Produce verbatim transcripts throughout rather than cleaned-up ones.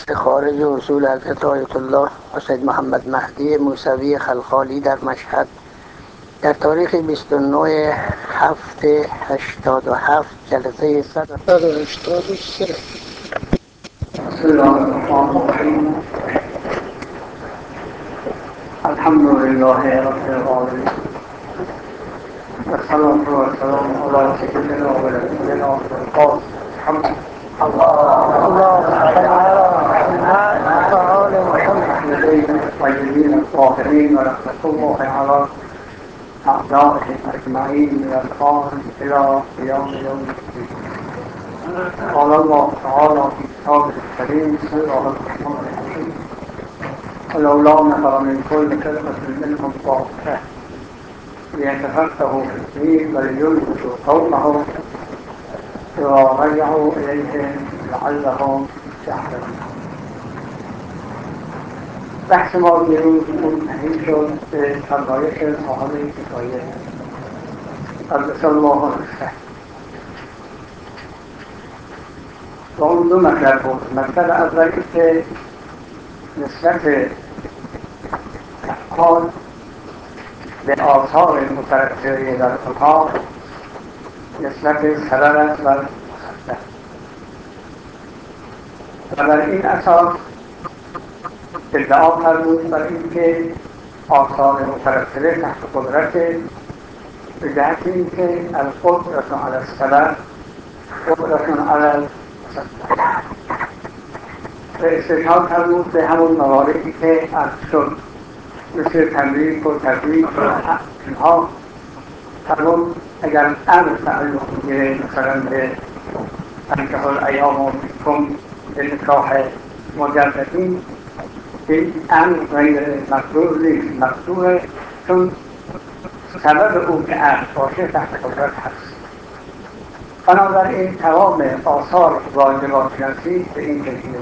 خارج اصول حضرت آیت الله و سید محمد مهدی موسوی خلخالی در مشهد در تاریخ بیست و نه هفت هشتاد و هفت جلسه صد و هشتاد و سه. بسم الله الرحمن الرحیم. الحمد لله رب العالمین و الصلاة والسلام علی سیدنا و نبینا القاسم محمد اللهم صل على محمد وآل محمد الطيبين الطاهرين ورحمة الله على أعدائهم أجمعين من الآن إلى قيام يوم الدين. قال الله تعالى في كتابه الكريم: بسم الله الرحمن الرحيم. ولولا نفر من كل فرقة منهم طائفة ليتفقهوا في الدين ولينذروا قومهم إذا رجعوا إليهم لعلهم يحذرون. بحث ما دیروز منتهی شد به فرمایش صاحب کفایه قدس الله نفسه و اون دو مطلب بود. مطلب اولی که نسبت افعال به آثار مترتبه در آنها نسبت سبب است و مسبب، و بر این اساس ادعا فرمود بر اینکه آثار مترتبه تحت قدرت به جهت اینکه القدرت علی السبب قدرت علی المسبب، و استشهاد فرمود به همون مواردی که عرض شد، مثل تمریک و تدریک و اینها. فرمود اگر امر تعلق میگیره مثلا به انکه الایام منکم به نکاح مجردین، این امر غیر مقدور نیست، مقدوره، چون سبب او که عقل باشه تحت قدرت هست. بنابراین تمام آثار واجبات شناسی به این کشیده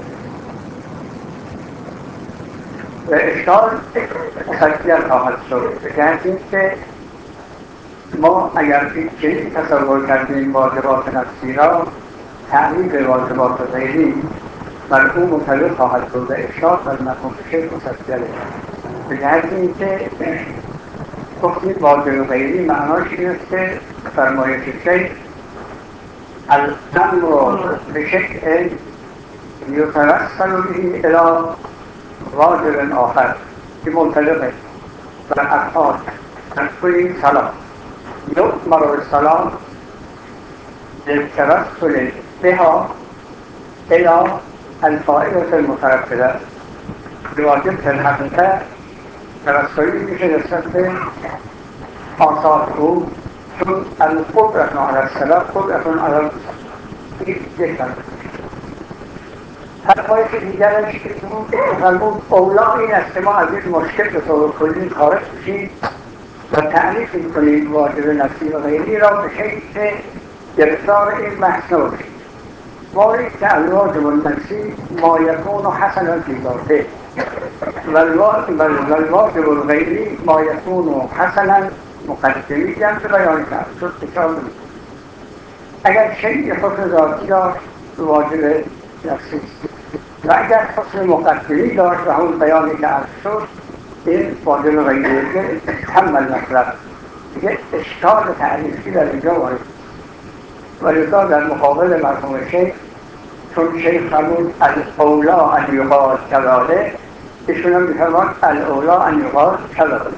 و اشکال مسجل خواهد شد، به جهت اینکه ما اگر چنین تصور کردیم واجبات نفسی را تعمیل واجبات غیری بر او منطبق خواهد بود و اشکال بر مفهوم شیخ مسجله، به جهت اینکه گفتیم واجب غیری معناش این است که فرمایش شیخ الامر بشیء یتوصل به الی واجب آخر که منطبقه بر افعال. نقول صلاة يؤمر بالصلاة للتوصل بها إلى الفائدة المترتبة بواجب في الحقيقة توصلی میشه نسبت به آثار او، چون القدرت علی السبب قدرت علی المسبب یک کلمه. فرمایش دیگرش که فرمود اولا این است که ما از این مشکل به طور کلی خارج بشیم و تعریف میکنیم واجب نفسی و غیری را به شکلی که گرفتار این بحث نباشیم. مالی که الواجب النفسی ما یکون حسنا فی ذاته و الواجب الغیری ما یکون حسنا مقدمیًا به بیان کرد شد تکرار نمید. اگر شیء حسن ذاتی داشت واجب نفسی است و اگر حسن مقدمی داشت و همون بیانی که عرض شد این واجب غیری که تمام مطلب یک اشکال تعریفی در اینجا وارد و لذا در مقابل مرحوم شیخ، چون شیخ فرمود الاولا ان یقال کذالک، ایشون هم میفرماد الاولا ان یقال کذالک،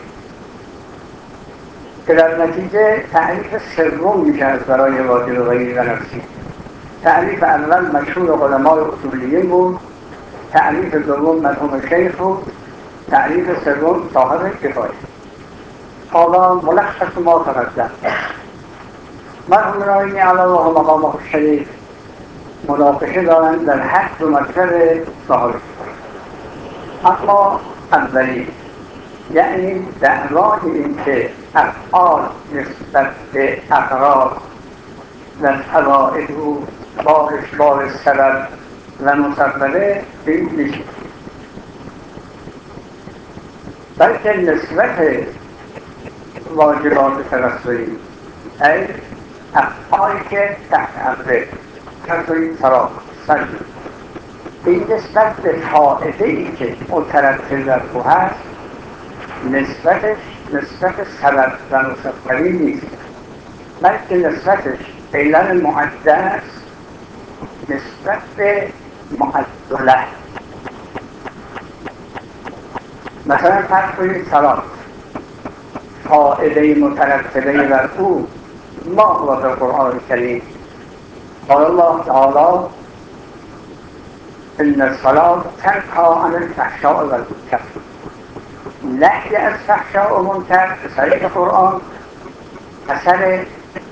که در نتیجه تعریف سوم میشه از برای واجب غیری و نفسی. تعریف اول مشهور علمای اصولیین بود، تعریف دوم مرحوم شیخ بود، تعریف سوم صاحب کفایه. حالا ملخص ما تقدم. مرحوم نایمی علی الله مقامه الشریف مناقشه دارند در حق و مطلب صاحب کفایه. اما اولی یعنی دعوای این که افعال نسبت به اقرار و فواید او بارش بار سبب و مسببه این نیست، بلکه نسبت واجبات توسلی ای افعالی که تحت امره کسری سراب سجد این نسبت به فائده ای که مترتب در او هست نسبتش نسبت سبب و مسببی نیست، بلکه نسبتش علل معده است نسبت به معدله. مثلا فرض کنید صلات فائده مترتبه بر او ما هو در قرآن کریم قال الله تعالی ان الصلاة تنهی عن الفحشاء والمنکر. نهی از فحشاء و منکر به طریق قرآن اثر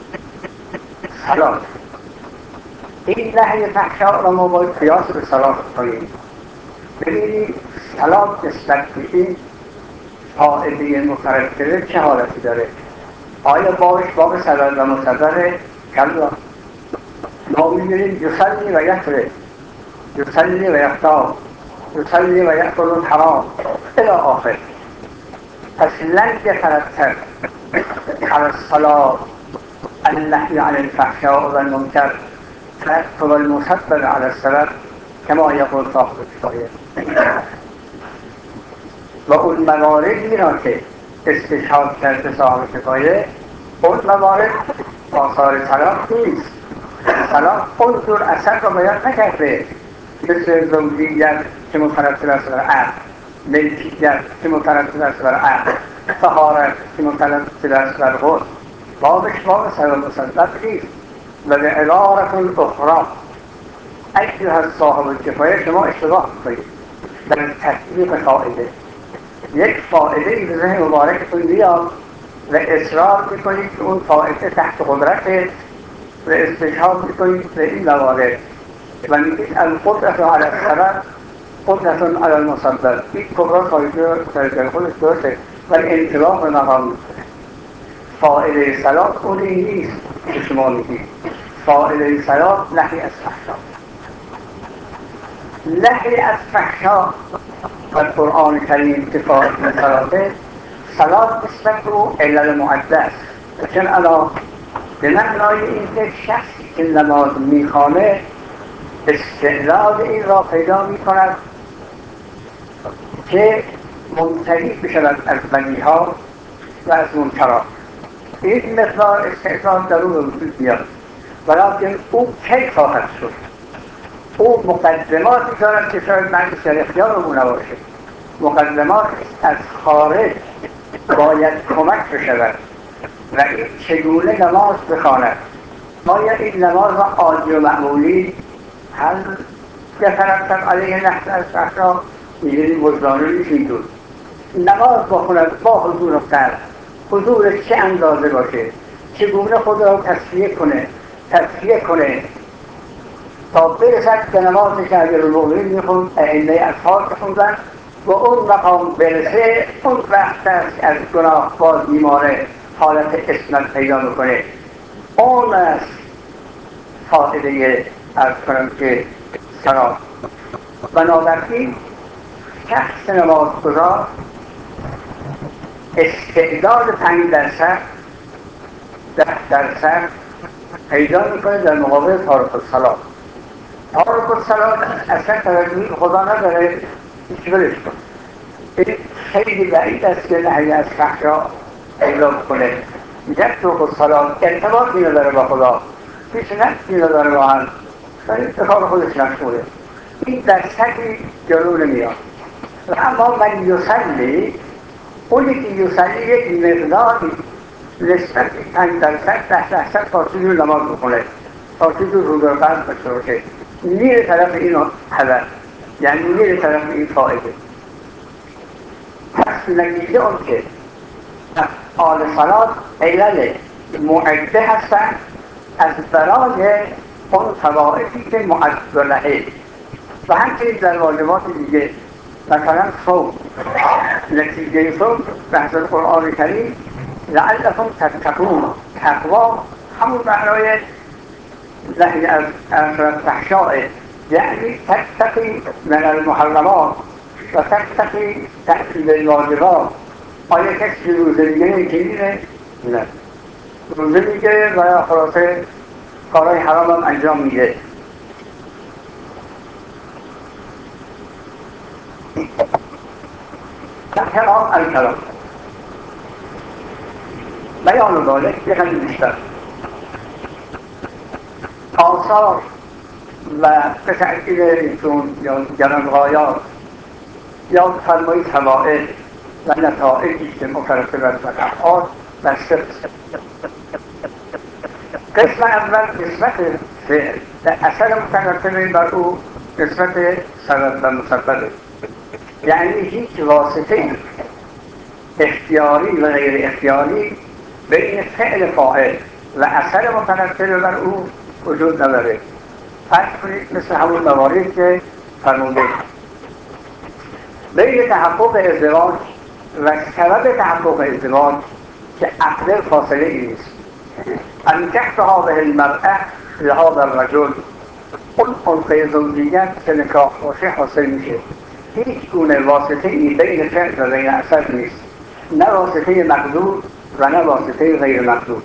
صلات. این نهی فحشاء را ما باید قیاس به صلات کنیم، ببینید صلات نسبت به این فائده مترتبه چه حالتی داره. آیا باش باب سبب و مسبب کلا؟ ما می‌بینیم یصلی و یقرأ، یصلی و یختار، یصلی و یأکل الحرام الی آخر. پس لن يترتب على الصلاة النهي عن الفحشاء والمنكر ترتب المسبب على السبب كما يقول صاحب الكفاية. و اون مواردی را که استشهاد کرده صاحب کفایه، اون موارد آثار طلاق نیست. طلاق اون جور اثر را بیان نکرده، مثل زوجیت که مترتب است بر عقد، ملکیت که مترتب است بر عقد، طهارت که مترتب است بر غسل. بابش باب سبب مسبب نیست. و به عبارت اخرى ایها صاحب الکفایه شما اشتباه کنید در تطبیق قاعده. یک فائده ای به ذهن مبارکتون بیاد و اصرار میکنید که اون فائده تحت قدرته و استشهاد میکنید به این موارد و میگید القدرت علی السبب قدرت علی المسبب. این کبرا خواهیده خودش درسته ولی انتباه به مقام فائده صلاة اونی نیست که شما میگید. فائده صلاة نهی از فحشا. نهی از فحشا در قرآن کریم که فائده صلاته صلاة نسبت او علل معده است. چون الا به معنای این که شخصی که نماز میخوانه استعداد این را پیدا میکند که منتهی بشود از بدیها و از منکرات. این مقدار استعداد در اون وجود میاد، ولیکن او کی خواهد شد؟ او مقدماتی دارد که شاید من در اختیار او نباشه. مقدمات از خارج باید کمک بشود و این چگونه نماز بخواند. آیا این نماز را عادی و معمولی هل یترتب علیه نهی از فحشا؟ میگیم وجدانه نیست اینطور. نماز بخوند با حضور و قصد، حضورش چه اندازه باشه، چگونه خود را تصفیه کنه تصفیه کنه تا برسد به نمازی که امیرالمؤمنین میخوند ائمه اطهار بخوندن و اون مقام برسه، اون وقت است از گناه باز بیماره حالت اسمت پیدا میکنه. اون است فائده از کنم که صلاة. بنابراین شخص نمازگزار استعداد پنج درصد ده درصد پیدا میکنه در مقابل تارک الصلاة. تارک الصلاة اصلا توجه خدا نداره، هیچ برش کن. این خیلی بعید است که نهی از فحشا پیدا کنه. یک تارک الصلاة ارتباطی نداره با خدا، هیچ نفسی نداره با هم، به کار خودش مشغوله. این درصدی جلو نمیاد. و اما من یصلی، اونی که یصلی یک مقداری نسبت پنج درصد ده درصد فاصله نماز بکنه، فاصله رو در قلب داشته باشه، میره طرف این حدث، یعنی میره طرف این فائده. پس نتیجه اون که آل صلاة علل معده هستن از برای اون فوائدی که معدلهه. و همچنین در واجبات دیگه، مثلا صوم، نتیجه صوم بحث قرآن کریم لعلکم تتقون، تقوا همون معنای نهی از فحشاء، یعنی تتقی من المحرمات و تتقی تحصیل الواجبات. آیا کسی روزه میگه که میره؟ نه، روزه میگه و خلاصه کارهای حرام هم انجام میده. کلام الکلام بیان ذالک یه خیلی بیشتر آثار و به تأکید ایشون یا گرانقایات یا فرمایی فوائد و نتائجی که مترتب است بر افعال و صفت. قسم اول نسبت فعل و اثر مترتب بر او نسبت سبب و مسبب، یعنی هیچ واسطه اختیاری و غیر اختیاری بین فعل فاعل و اثر مترتب بر او وجود نداره. فرض کنید مثل همون مواردی که فرموده بین تحقق ازدواج و سبب تحقق ازدواج که عقل فاصله ای نیست. انکحت هذه المرأة لهذا الرجل، اون خلقه زوجیت که نکاح باشه حاصل میشه. هیچ گونه واسطه ای بین فعل و بین اثر نیست، نه واسطه مقدور و نه واسطه غیر مقدور.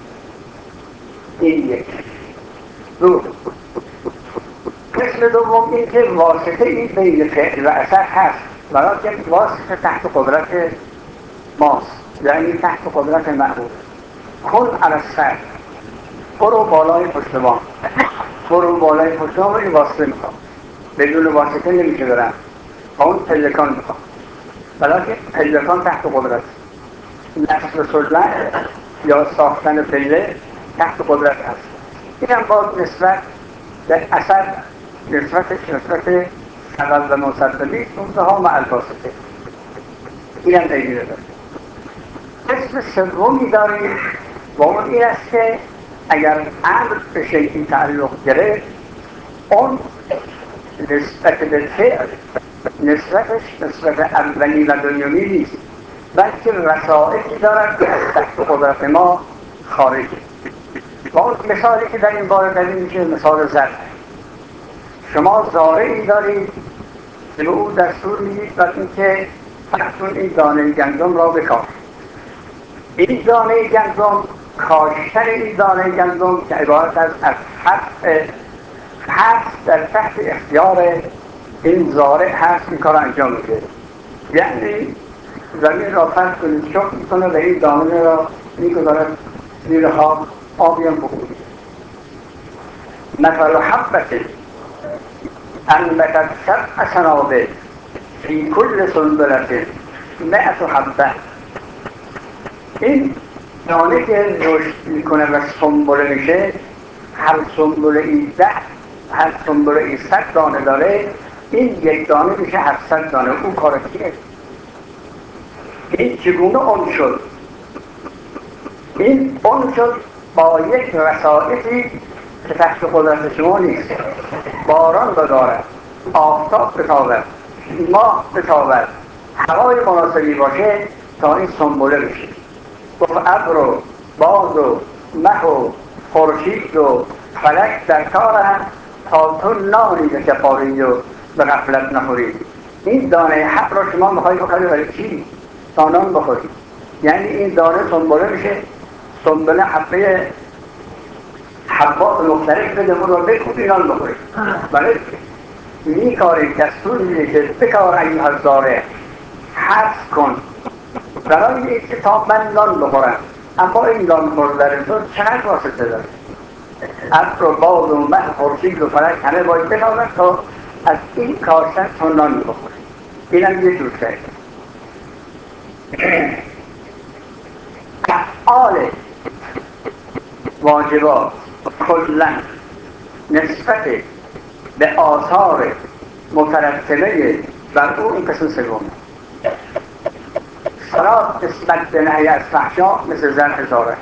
این یک. دو، قسم دوم این که واسطه ای بین فعل و اثر هست، ولیکن واسطه تحت قدرت ماست، یعنی تحت قدرت معمول. کن علی السر، برو بالای پشتبان، برو بالای پشتبان این واسطه میخوام، بدون واسطه نمیشه برم. اون پلکان میخوام، ولیکن پلکان تحت قدرت. نصب سلطن یا ساختن پله تحت قدرت هست. این هم باز نسبت به اثر نسبتش نسبت سبب و مسببی منتها مع الواسطه. این هم پیگیری داره. قسم سومی داریم و اون این است که اگر امر به شیئی تعلق گرفت، اون نسبت به فعل نسبتش نسبت اولی و دومی نیست، بلکه وسائلی دارد که از تحت قدرت ما خارجه. و اون مثالی که در این باره داریم میشه مثال زرع. شما زارعی دارید که به او دستور میدید بر اینکه فرض این دانه گندم را بکار. این دانه گندم، کاشتن این دانه گندم که عبارت از از حرف هست در تحت اختیار این زارع هست، این کار انجام میده. یعنی زمین را فرض کنید شک میکنه و این دانه را میگذارد زیر خاک، آبی هم بخورید. مثل حبت انبتت سبع سنابل فی کل سنبلة مئة حبه. این دانه که رشد میکنه و سنبله میشه، هر سنبله ای ده، هر سنبله ای صد دانه داره، این یک دانه میشه هفتصد دانه. اون کار کیه؟ این چگونه اون شد؟ این اون شد با یک وسائلی که تحت قدرت شما نیست. باران بدارد، آفتاب بتابد، ماه بتابد، هوای مناسبی باشه تا این سنبله بشه. گفت ابر و باد و مه و خورشید و فلک در کارند تا تو نانی به کفاری و به غفلت نخوری. این دانه حق را شما میخواهی بخوری برای چی؟ تا نان بخوری. یعنی این دانه سنبله میشه، سنبله حبه حبات مختلف بده اون را بکوبی نان بخوری. بله میکاری دستور میده که بکار ایها الزارع، حذف کن برای این که تا من نان بخورم. اما این نان خوردن تو چقدر واسطه داره؟ ابر و باد و مه خورشید و فلک همه باید بتابد تا از این کاشتن تو نان بخوری. این هم یه جور شد. افعال واجبات کلن نسبت به آثار مترتبه بر او این قسم سوم. صلات نسبت به نهی از فحشا مثل زرع زاره،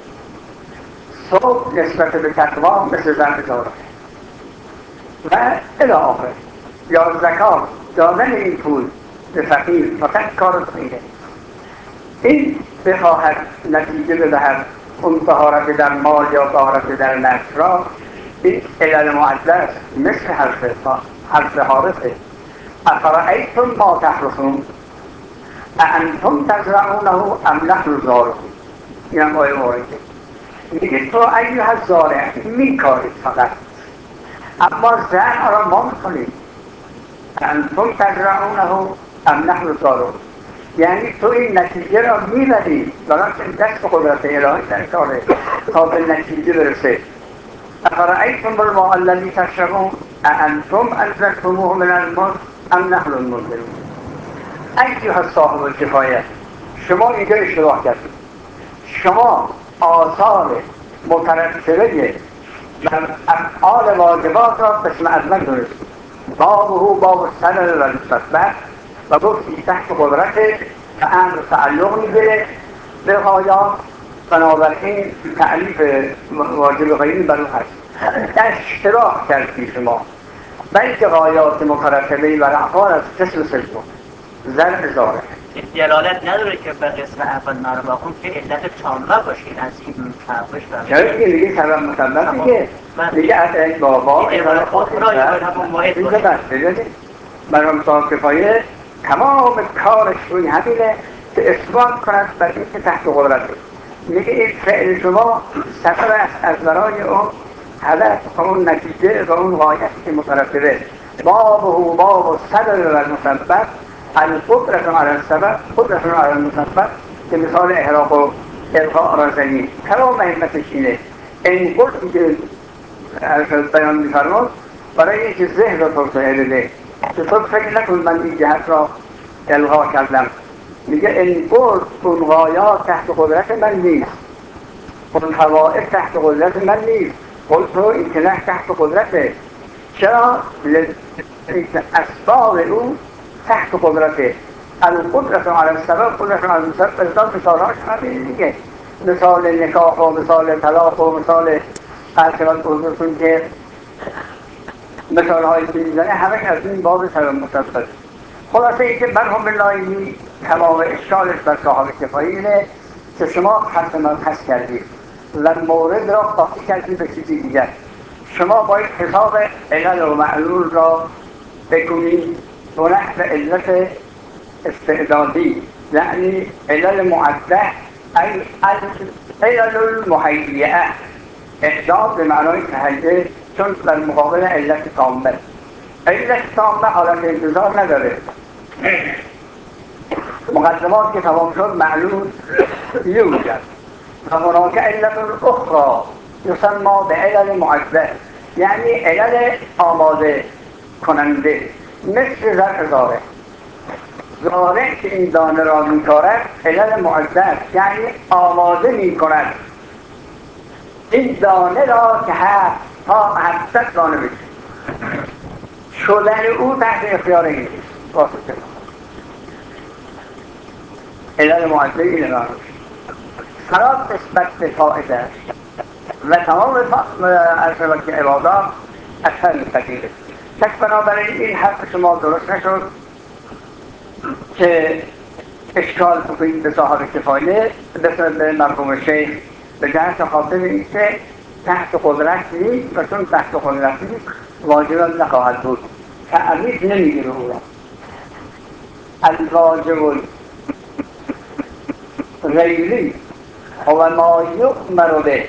صوم نسبت به تقوا مثل زرع زاره و الی آخر. یا زکات دادن این پول به فقیر فقط کار خیره. این بخواهد نتیجه بدهد اون طهارت در مال یا طهارت در نفس را، این علل معدل است. مثل حرف حرف حارثه افرأیتم ما تحرثون اانتم تزرعونه ام نحن الزارعون. این هم آیه مورده میگه تو ایها الزارع میکارید فقط، اما زرع را ما میکنیم. انتم تزرعونه ام نحن الزارعون. یعنی تو این نتیجه را میبری، لیکن دست قدرت الهی در کاره تا به نتیجه برسه. افرأیتم الماء الذی تشربون اانتم انزلتموه من المزن ام نحن المنزلون. ایها صاحب الکفایه، شما اینجا اشتباه کردید. شما آثار مترتبه بر افعال واجبات را قسم اول دونستید. بابه باب السنن و المسبب و گفتی تحت قدرت و امر تعلق میگیره به غایات، بنابراین تعلیف واجب غیری بر اون هست. اشتباه کردی شما، بلکه غایات مترتبه بر افعال از قسم سوم زرع زاره دلالت نداره که به قسم اول مرباخون که علت تامه باشین از این فرقش برمید. چرا دیگه میگه سبب مسبب دیگه میگه از این بابا ایمان خود برام صاحب کفایه تمام کارش روی همینه که اثبات کند بر این که تحت قدرته. میگه این فعل شما سبب است از برای اون هدف و اون نتیجه و اون غایت که مترتبه. باب و باب صدر و المسبب القدرت علی السبب قدرت علی المسبب که مثال احراق و القاء را زنید. تمام مهمتش اینه. این قدرتی که بیان می‌فرماد برای اینکه ذهن را توسعه بده که تو فکر نکن من این جهت را الغا کردم. میگه این قدر اون غایات تحت قدرت من نیست، اون حوائط تحت قدرت من نیست، قلت تو این که نه تحت قدرته. چرا؟ اسباب او تحت قدرته. القدرت علی السبب قدرت علی المسبب. ازداد مثال هاش همین دیگه، مثال نکاح و مثال طلاق و مثال قرصبت حضورتون که مثال هایی که میزنه همه از این باب سبب مسبب. خلاصه ای که مرحوم باللهی تمام اشکالش بر صاحب کفایه اینه که شما حرف من پس کردید و مورد را قاطی کردید به چیزی دیگر. شما باید حساب علل و معلول را بکنید به نحو علت استعدادی، یعنی علل معده، ای علل المحیعه. اعداد به معنای تهیه، چون در مقابل علت تامه. علت تامه حالت انتظار نداره. مقدمات که تمام شد معلول یوجد و هناك علت اخرى یسمى به علل معده، یعنی علل آماده کننده، مثل زرع زاره. زاره که این دانه را میکارد علل معده است، یعنی آماده میکند این دانه را که هست تا هفتصد دانه بشه. شدن او تحت اختیار این واسطه علل معده این را سراب نسبت به فائده و تمام عرض که عبادات اثر فقیره. پس بنابراین این حرف شما درست نشد که اشکال بکنید به صاحب کفایه به مرحوم شیخ به جهت خاطر این که تحت قدرت نیست و چون تحت قدرت نیست واجب نخواهد بود. تعمید نمیگیره او را. الواجب غیری و ما یؤمر به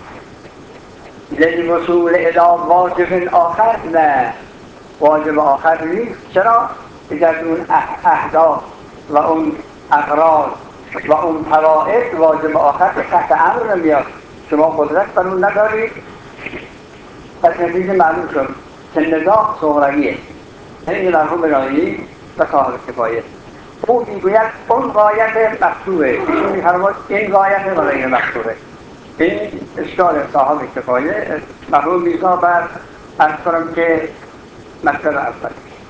للوصول الی واجب آخر، نه واجب آخر نیست. چرا؟ اگر اون اهداف و اون اغراض و اون فوائد واجب آخر به تحت امر نمیاد، شما قدرت بر اون ندارید. پس نتیجه معلوم شد که نزاع صغرویه. این مرحوم باللهی و صاحب کفایه او میگوید اون غایت مقصوره، ایشون میفرماید این غایت و غیر مقصوره. این اشکال صاحب کفایه مرحوم میرزا بر عرض کنم که مطلب اول.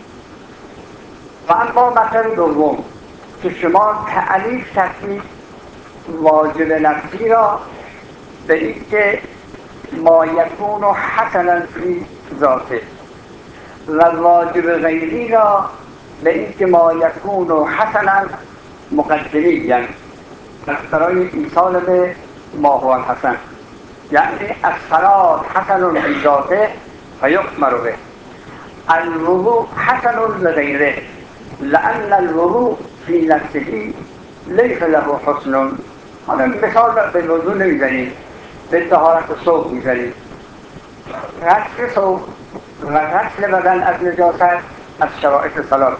و اما مطلب دوم که شما تعریف کردید واجب نفسی را به این که ما یکون حسنا فی ذاته و واجب غیری را به این که ما یکون حسنا مقدمی برای ایصال به ما هو الحسن، یعنی الصلاة حسن فی ذاته فیؤمر به، الوضوء حسن لغیره لأن الوضوء فی نفسه لیس له حسن. حالا مثال به وضوء نمیزنیم، به طهارت صوب میزنیم. غسل صوب و غسل بدن از نجاست از شرایط صلات.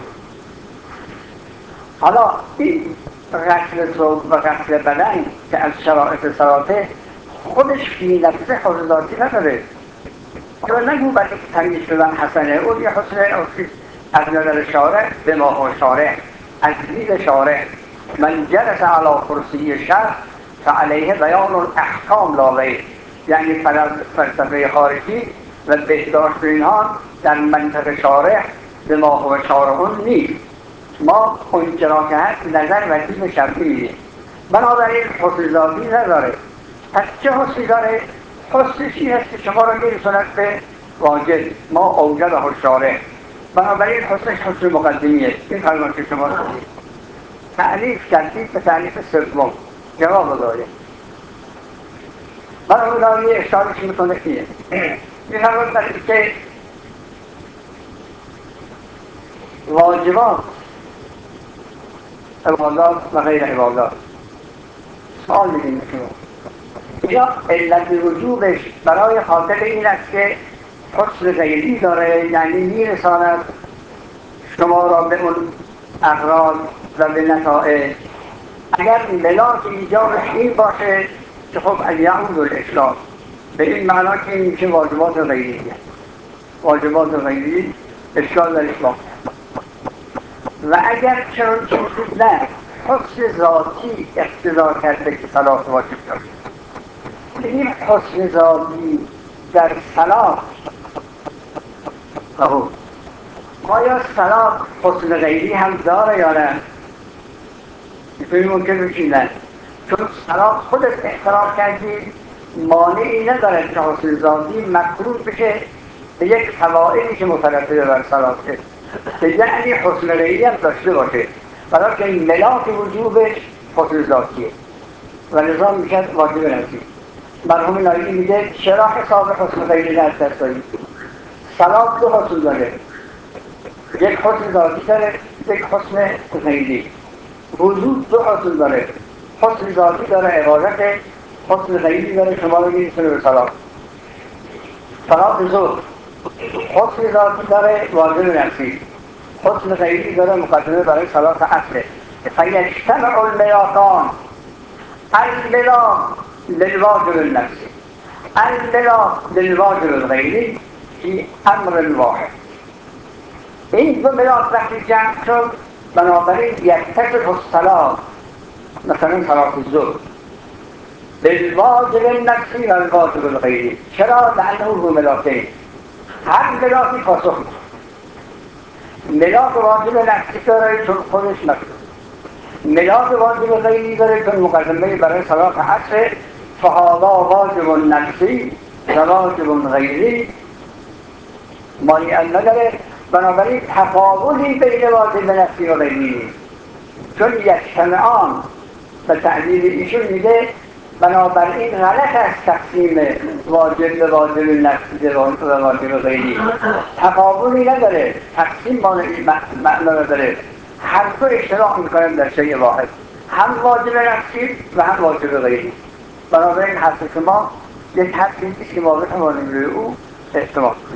حالا این غسل صبح و غسل بدن که از شرایط صلاته خودش فی نفسه حسن ذاتی نداره. حالا نگو برای تمیز شدن حسنه، اون یه حسن از نظر شارع به ما و شارع از دید شارع من جلس علی کرسی شرع فعلیه بیان الاحکام لا غیر، یعنی فلسفه خارجی و بهداشت اینها در منطق شارع به ما و شارعون نیست. ما اونچه را که هست نظر وکیل شرعی میدیم، بنابراین حسن ذاتی نداره. پس چه حسنی داره؟ حسنش این است که شما را میرساند به واجب، ما اوجد و شارع، بنابراین حسنش حسن مقدمیه. این فرمان که شما تعلیف کردید به تعلیف سوم جواب داره. بنابراین یه اشارش میکنه اینه میفرمان در که واجبات عبادات و غیر عبادات سوال میدیم شما یا علت وجوبش برای خاطر این است که حسن غیری داره، یعنی میرساند شما را به اون اغراض و به نتائج. اگر ملاک ایجابش این باشه که خب الیعود الاشکال به این معنا که این که واجبات غیریه، واجبات غیری اشکال در اسلام. و اگر چون چیزی نه حسن ذاتی اقتضا کرده که صلات واجب داره، این حسن ذاتی در صلات آیا صلات حسن غیری هم داره یا نه؟ این ممکن بشیدن چون صلات خودت احترام کردی مانعی نداره که حسن ذاتی مکروه بشه به یک فوائدی که مترتبه بر صلاته، که یعنی حسن غیری هم داشته باشه، برای که این ملاک وجوبش حسن ذاتیه و نظام میشه واجب نفسی. مرحوم نایمی میگه چرا حساب حسن غیری از دست دارید؟ صلات دو حسن داره، یک حسن ذاتی داره، یک حسن غیری. وجود دو حسن داره، حسن ذاتی داره عبادت، حسن غیری داره شما رو میرسونه به صلات. صلات ظهر حسن ذاتی داره واجب نفسی، حسن غیری داره مقدمه برای صلات عصر. فیجتمع الملاکان، الملاک للواجب النفسی، الملاک للواجب الغیری فی امر واحد. این دو ملاک وقتی جمع شد بنابراین یکتسب الصلاة، مثلا صلاة الظهر بالواجب النفسی و الواجب الغیری. چرا؟ لانه دو ملاکین، هر ملاکی پاسخ ملاک واجب نفسی داره چون خودش مکروه، ملاک واجب غیری داره چون مقدمه برای صلاة عصر. فهذا واجب نفسی و واجب غیری مانعی نداره، بنابراین تفاوتی بین واجب نفسی و غیری چون یجتمعان به تعبیر ایشون میگه بنابراین غلط است تقسیم واجب به واجب نفسی و واجب غیری، تفاوتی نداره، تقسیم معنا نداره، هر دو اشتراک میکنن در شیء واحد، هم واجب نفسی و هم واجب غیری. بنابراین حرف شما یک حرفی که ما بتوانیم روی او احتمال کنیم.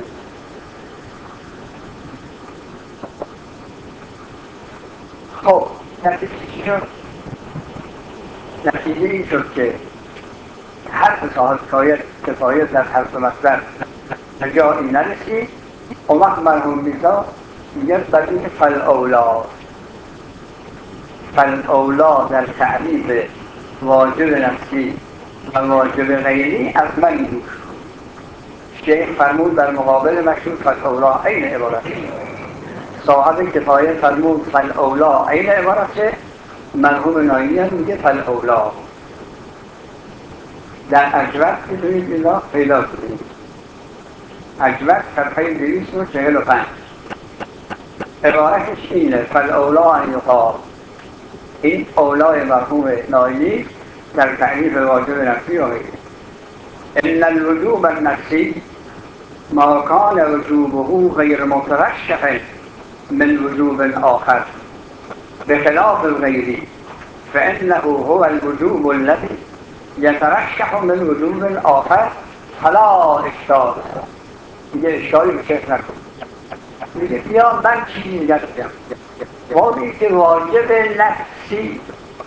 خب نتیجه چی شد؟ نتیجه این شد که حرف صاحب کفایت در حرف مصدر جایی نرسید. اون وقت مرحوم میرزا میگه بقیه فالاولا، فالاولا در تعریف واجب نفسی و واجب غیری از من دور. شیخ فرمود در مقابل مشهور فالاولا عین عبارت، صاحب کفایت فرمود فالاولا عین عبارت، مرحوم نایمی هم میگه فالاولا. در اجوت میتونید اینا پیدا کنید. اجوت صفحه دویست و چهل و پنج عبارتش اینه فالاولا ان یقال. این اولای مرحوم نایمی در تعریف واجب نفسی و غیره. ان الوجوب النفسی ما کان وجوبه غیر مترشح من وجوب آخر بخلاف الغیری فانه هو الوجوب الذي یترشح من وجوب آخر فلا اشکال. دیگه اشکالی به شیخ نکن. میگه بیا من چی میگم ولی که واجب نفسی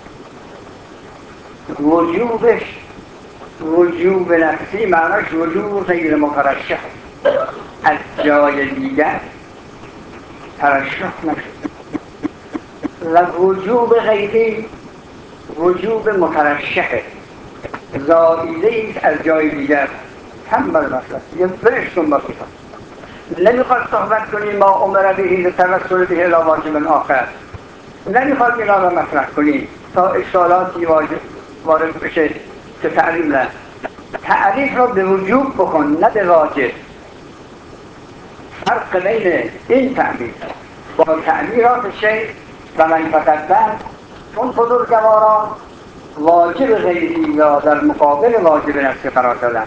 وجوبش وجوب نفسی معناش وجوب غیر مترشح از جای دیگر ترشح نشد و وجوب غیری وجوب مترشحه زائیده از جای دیگر هم بر مطلب یه برش کن بکنم نمیخواد صحبت کنیم ما عمر بهی توسل به واجب آخر نمیخواد اینا را مطرح کنیم تا اشکالاتی وارد بشه که تعریف نه تعریف را به وجوب بکن نه به واجب فرق بین این تعبیر با تعبیرات شیخ و من فتدن چون بزرگواران واجب غیری را در مقابل واجب نفسی قرار دادن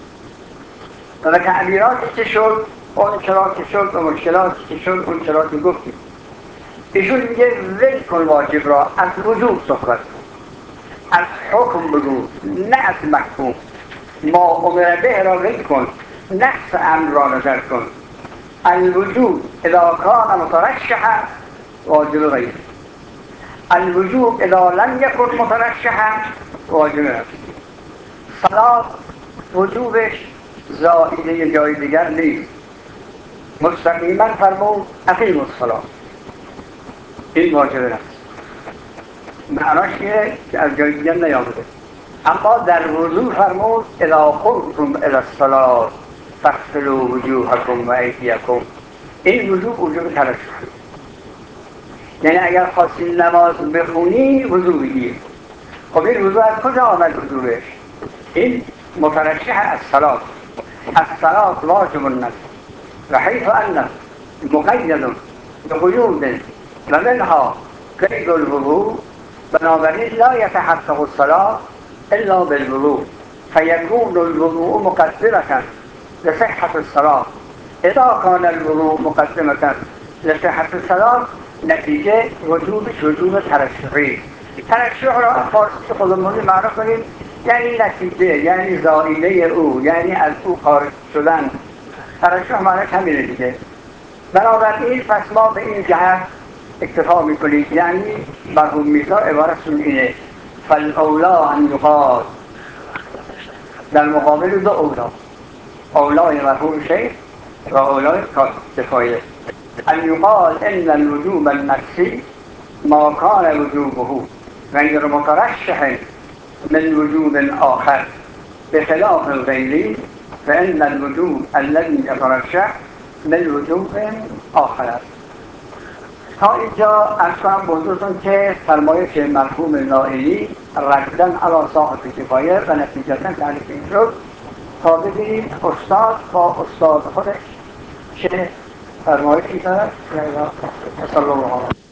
و تعبیراتی که شد اون چرا که شد و مشکلاتی که شد اون چرا که گفتیم ایشون میگه ول کن واجب را از وجوب صحبت از حکم بگو نه از مفهوم ما امر به را ول کن نفس امر را نظر کن الوجوب اذا کان مترشحا واجب غیر الوجوب اذا لم یکن مترشحا واجب نفسی صلاة وجوبش زائده جای دیگر نیست مستقیما فرمود اقیم الصلاة این واجب نفس معناش که از جای دیگر نیامده اما در وضو فرمود اذا قمتم الى الصلاة فاغسلوا وجوهکم و ایدیکم این وضو وجوب ترشح یعنی اگر خواستی نماز بخونی وضو بگیر خب این وضو از کجا آمد وضوش این مترشح از صلاة الصلاة واجب النفس و حیث انه مقید بقیود و منها قید الوضوء بنابراین لا يتحقق الصلاة الا بالوضوء فيكون الوضوء مقدمة لصحة الصلاة اذا كان الوضوء مقدمة لصحة الصلاة نتیجه وجوبش وجوب ترشحی ترشح را فارسی خودمونی معرف کنیم یعنی نتیجه یعنی زائیده او یعنی از او خارج شدن ترشح معنی همینه دیگه بنابراین پس ما به این جهت اکتفا میکنیم یعنی مرحوم میرزا عبارتشون اینه فالاولا ان یقال در مقابل دو اولا اولای مرحوم شیخ و اولای کفایه ان یقال ان الوجوب النفسی ما کان وجوبه غیر مترشح من وجوب آخر بخلاف الغیری فإن الوجوب الذي يترشح من وجوب آخر است تا اینجا ارز کنم بزرگتون که فرمایش مرحوم نائلی ردن علی صاحب کفایه و نتیجتا تعریف این شد تا ببینیم استاد با استاد خودش چه فرمایشی دارد. صلی الله علیه